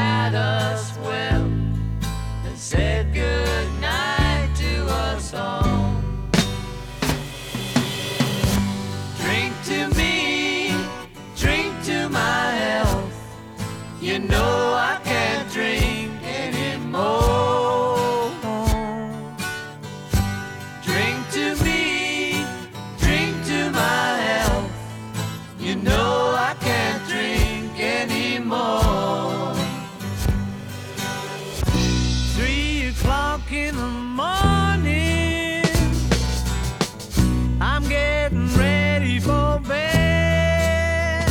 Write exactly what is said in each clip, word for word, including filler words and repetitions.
had us well and said good night to us all. Drink to me, drink to my health. You know I can't drink anymore. Drink to me, drink to my health. You know I can't drink anymore. Three o'clock in the morning, I'm getting ready for bed.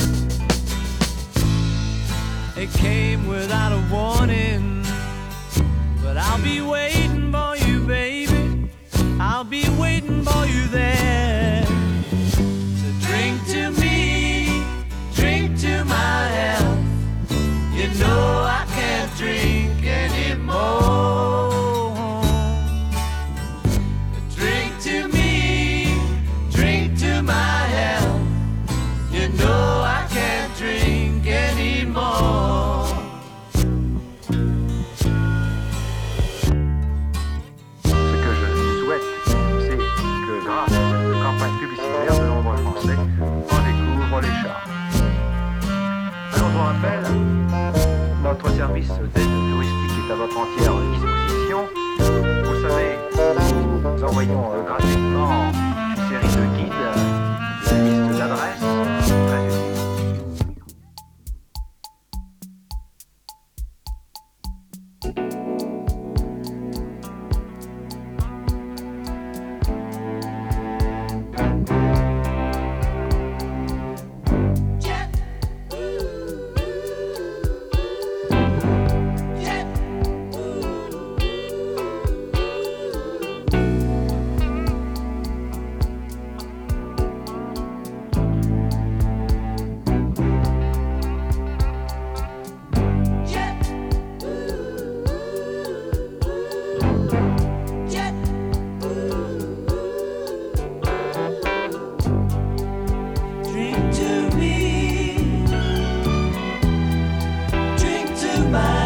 It came without a warning, but I'll be waiting for you, baby. I'll be waiting for you there. So drink to me, drink to my health. You know I can't drink anymore. Drink to me, drink to my health. You know I can't drink anymore. Ce que je souhaite, c'est que grâce à cette campagne publicitaire, de nombreux Français en découvrent les charmes. Alors je vous rappelle, notre service d'aide touristique est à votre entière disposition. Vous savez, nous envoyons euh, gratuitement une série de guides, la liste d'adresses, très utile. Drink to me, drink to my